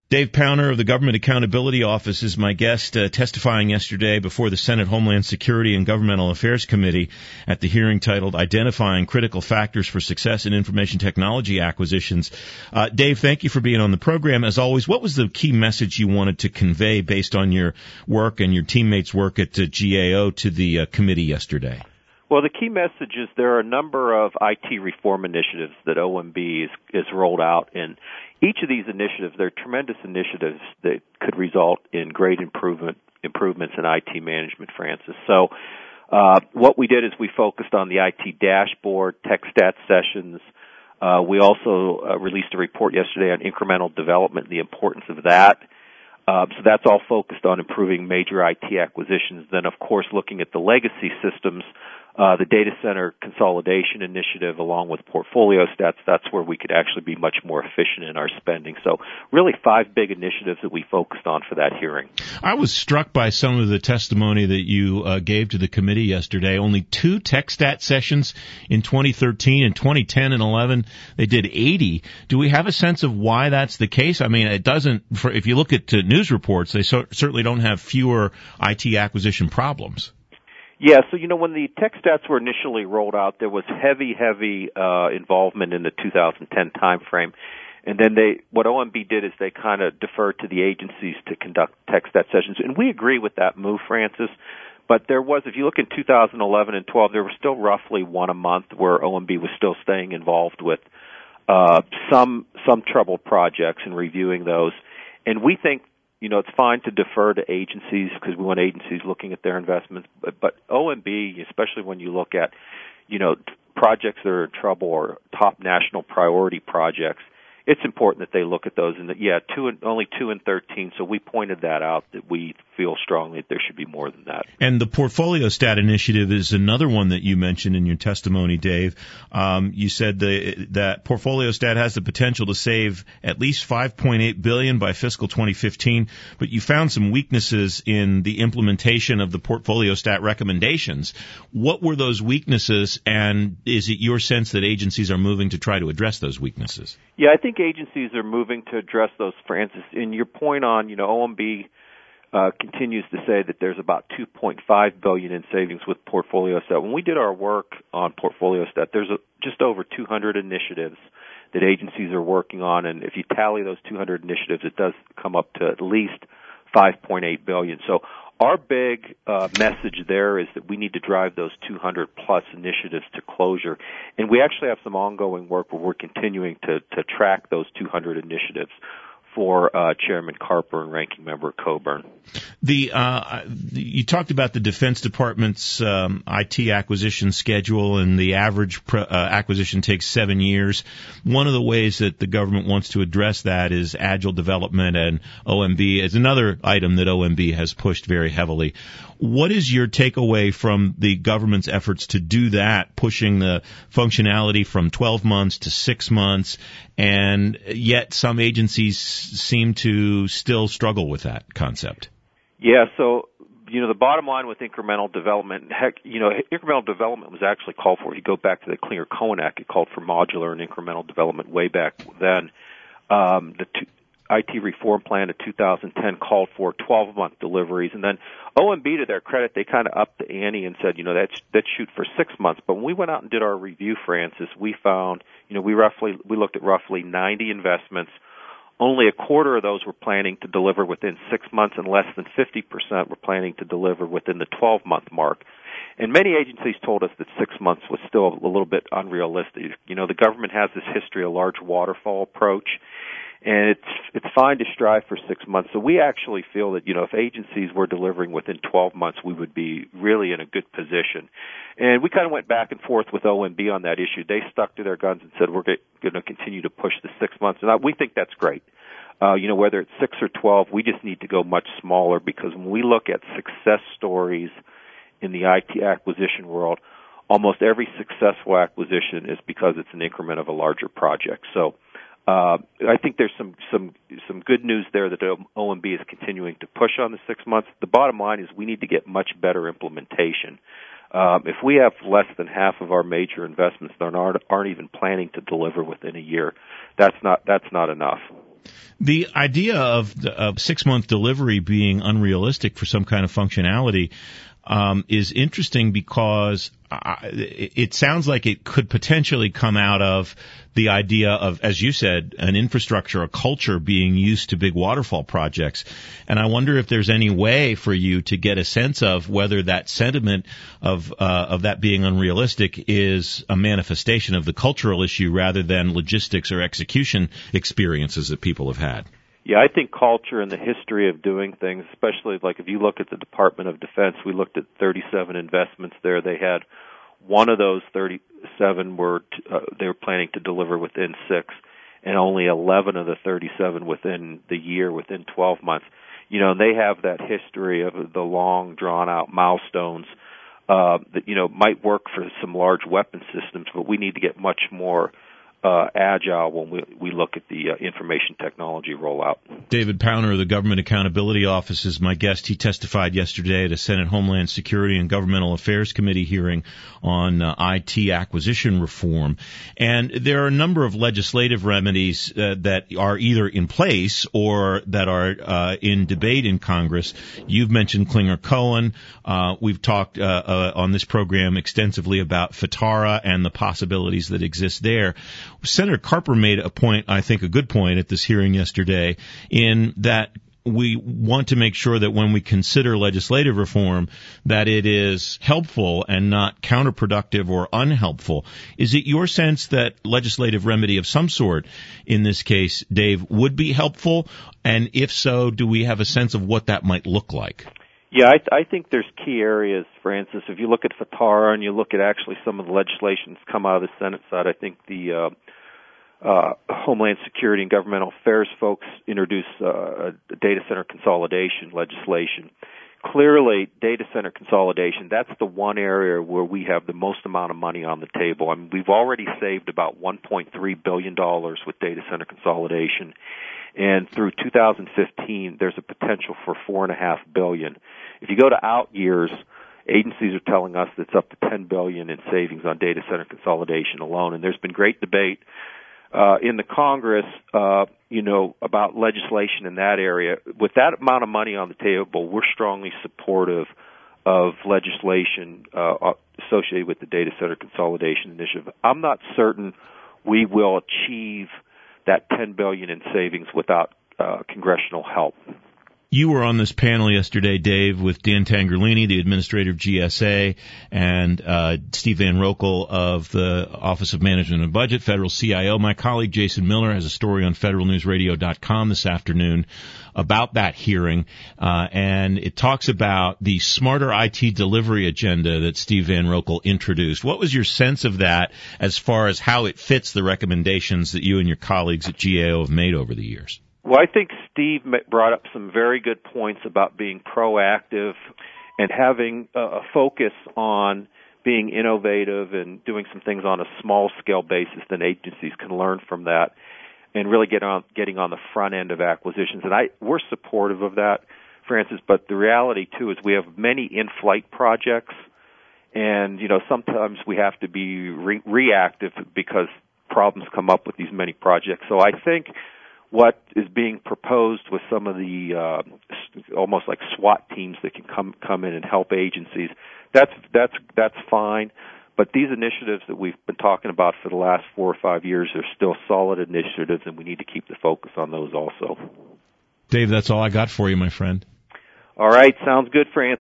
Dave Powner of the Government Accountability Office is my guest, testifying yesterday before the Senate Homeland Security and Governmental Affairs Committee at the hearing titled Identifying Critical Factors for Success in Information Technology Acquisitions. Dave, thank you for being on the program. As always, what was the key message you wanted to convey based on your work and your teammates' work at GAO to the committee yesterday? Well, the key message is there are a number of IT reform initiatives that OMB is rolled out, and each of these initiatives, they're tremendous initiatives that could result in great improvements in IT management, Francis. So what we did is we focused on the IT dashboard, tech stat sessions. We also released a report yesterday on incremental development and the importance of that. So that's all focused on improving major IT acquisitions. Then, of course, looking at the legacy systems, the data center consolidation initiative along with portfolio stats, that's where we could actually be much more efficient in our spending. So really 5 big initiatives that we focused on for that hearing. I was struck by some of the testimony that you gave to the committee yesterday. Only 2 tech stat sessions in 2013. In 2010 and 11, they did 80. Do we have a sense of why that's the case? I mean, it doesn't, if you look at news reports, they certainly don't have fewer IT acquisition problems. Yeah, so, when the tech stats were initially rolled out, there was heavy involvement in the 2010 timeframe. And then what OMB did is they kind of deferred to the agencies to conduct tech stat sessions. And we agree with that move, Francis. But there was, if you look in 2011 and 12, there was still roughly one a month where OMB was still staying involved with some troubled projects and reviewing those. And we think, it's fine to defer to agencies because we want agencies looking at their investments. But OMB, especially when you look at, projects that are in trouble or top national priority projects, it's important that they look at those. And only 2 in 13. So we pointed that out, that we feel strongly that there should be more than that. And the Portfolio Stat Initiative is another one that you mentioned in your testimony, Dave. You said that Portfolio Stat has the potential to save at least $5.8 billion by fiscal 2015, but you found some weaknesses in the implementation of the Portfolio Stat recommendations. What were those weaknesses, and is it your sense that agencies are moving to try to address those weaknesses? Yeah, I think agencies are moving to address those, Francis. And your point on, OMB continues to say that there's about $2.5 billion in savings with Portfolio Stat. When we did our work on Portfolio Stat, there's just over 200 initiatives that agencies are working on, and if you tally those 200 initiatives, it does come up to at least $5.8 billion. So our big message there is that we need to drive those 200-plus initiatives to closure. And we actually have some ongoing work where we're continuing to track those 200 initiatives for Chairman Carper and Ranking Member Coburn. You talked about the Defense Department's IT acquisition schedule, and the average acquisition takes 7 years. One of the ways that the government wants to address that is agile development, and OMB is another item that OMB has pushed very heavily. What is your takeaway from the government's efforts to do that, pushing the functionality from 12 months to 6 months, and yet some agencies seem to still struggle with that concept? Yeah, so, the bottom line with incremental development, incremental development was actually called for. You go back to the Cleaner Cohen Act, it called for modular and incremental development way back then. The IT reform plan of 2010 called for 12-month deliveries, and then OMB, to their credit, they kind of upped the ante and said, let's shoot for 6 months. But when we went out and did our review, Francis, we found, we looked at roughly 90 investments. Only a quarter of those were planning to deliver within 6 months, and less than 50% were planning to deliver within the 12-month mark. And many agencies told us that 6 months was still a little bit unrealistic. The government has this history of large waterfall approach, and it's fine to strive for 6 months. So we actually feel that, if agencies were delivering within 12 months, we would be really in a good position. And we kind of went back and forth with OMB on that issue. They stuck to their guns and said, we're going to continue to push the 6 months. And we think that's great. Whether it's 6 or 12, we just need to go much smaller, because when we look at success stories in the IT acquisition world, almost every successful acquisition is because it's an increment of a larger project. So I think there's some good news there that OMB is continuing to push on the 6 months. The bottom line is we need to get much better implementation. If we have less than half of our major investments that aren't even planning to deliver within a year, that's not enough. The idea of 6-month delivery being unrealistic for some kind of functionality is interesting because it sounds like it could potentially come out of the idea of, as you said, an infrastructure, a culture being used to big waterfall projects. And I wonder if there's any way for you to get a sense of whether that sentiment of that being unrealistic is a manifestation of the cultural issue rather than logistics or execution experiences that people have had. Yeah, I think culture and the history of doing things, especially like if you look at the Department of Defense, we looked at 37 investments there. They had one of those 37 they were planning to deliver within 6, and only 11 of the 37 within the year, within 12 months. You know, and they have that history of the long, drawn-out milestones that, you know, might work for some large weapon systems, but we need to get much more agile when we look at the information technology rollout. David Powner of the Government Accountability Office is my guest. He testified yesterday at a Senate Homeland Security and Governmental Affairs Committee hearing on IT acquisition reform. And there are a number of legislative remedies that are either in place or that are in debate in Congress. You've mentioned Clinger-Cohen. We've talked on this program extensively about FITARA and the possibilities that exist there. Senator Carper made a point, I think a good point at this hearing yesterday, in that we want to make sure that when we consider legislative reform that it is helpful and not counterproductive or unhelpful. Is it your sense that legislative remedy of some sort, in this case, Dave, would be helpful? And if so, do we have a sense of what that might look like? Yeah, I think there's key areas, Francis. If you look at FITARA and you look at actually some of the legislation that's come out of the Senate side, I think the Homeland Security and Governmental Affairs folks introduced data center consolidation legislation. Clearly, data center consolidation, that's the one area where we have the most amount of money on the table. I mean, we've already saved about $1.3 billion with data center consolidation. And through 2015, there's a potential for $4.5 billion. If you go to out years, agencies are telling us it's up to $10 billion in savings on data center consolidation alone. And there's been great debate in the Congress, about legislation in that area. With that amount of money on the table, we're strongly supportive of legislation associated with the data center consolidation initiative. I'm not certain we will achieve that $10 billion in savings without congressional help. You were on this panel yesterday, Dave, with Dan Tangherlini, the administrator of GSA, and Steve Van Rokel of the Office of Management and Budget, Federal CIO. My colleague Jason Miller has a story on federalnewsradio.com this afternoon about that hearing, and it talks about the smarter IT delivery agenda that Steve Van Rokel introduced. What was your sense of that as far as how it fits the recommendations that you and your colleagues at GAO have made over the years? Well, I think Steve brought up some very good points about being proactive and having a focus on being innovative and doing some things on a small-scale basis. Then agencies can learn from that and really getting on the front end of acquisitions. And we're supportive of that, Francis, but the reality, too, is we have many in-flight projects, and, sometimes we have to be reactive because problems come up with these many projects. So I think what is being proposed with some of the almost like SWAT teams that can come in and help agencies, that's fine. But these initiatives that we've been talking about for the last 4 or 5 years are still solid initiatives, and we need to keep the focus on those also. Dave, that's all I got for you, my friend. All right, sounds good, Francis.